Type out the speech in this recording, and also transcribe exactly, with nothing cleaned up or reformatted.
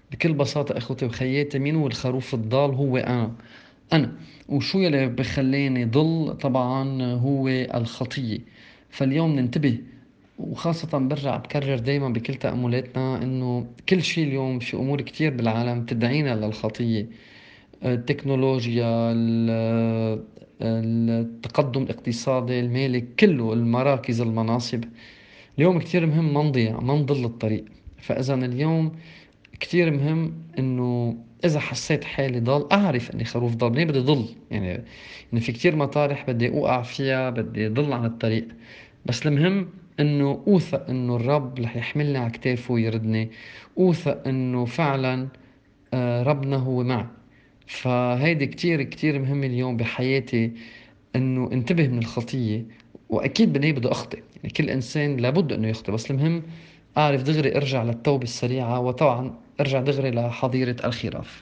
بكل بساطة اخوتي وخياتي، مين هو الخروف الضال؟ هو انا. انا. وشو يلي بخليني ضل؟ طبعا هو الخطية. فاليوم ننتبه، وخاصة برجع بكرر دايما بكل تأملاتنا انه كل شيء اليوم، في امور كتير بالعالم تدعينا للخطية. التكنولوجيا، ال- التقدم الاقتصادي المالي، كله المراكز المناصب. اليوم كتير مهم ما نضيع، ما نضل الطريق. فإذا اليوم كتير مهم انه اذا حسيت حالي ضال، اعرف اني خروف ضال، ليه بدي ضل يعني؟ انه في كتير مطارح بدي اوقع فيها، بدي ضل عن الطريق. بس المهم انه اوثق انه الرب رح يحملني على كتافه ويردني. اوثق انه فعلا آه، ربنا هو معي. فهيدي كتير كتير مهمة اليوم بحياتي، انه انتبه من الخطية. واكيد بالنهاية بدي اخطئ، يعني كل انسان لابد انه يخطئ، بس المهم اعرف دغري ارجع للتوبة السريعة، وطبعا ارجع دغري لحظيرة الخراف.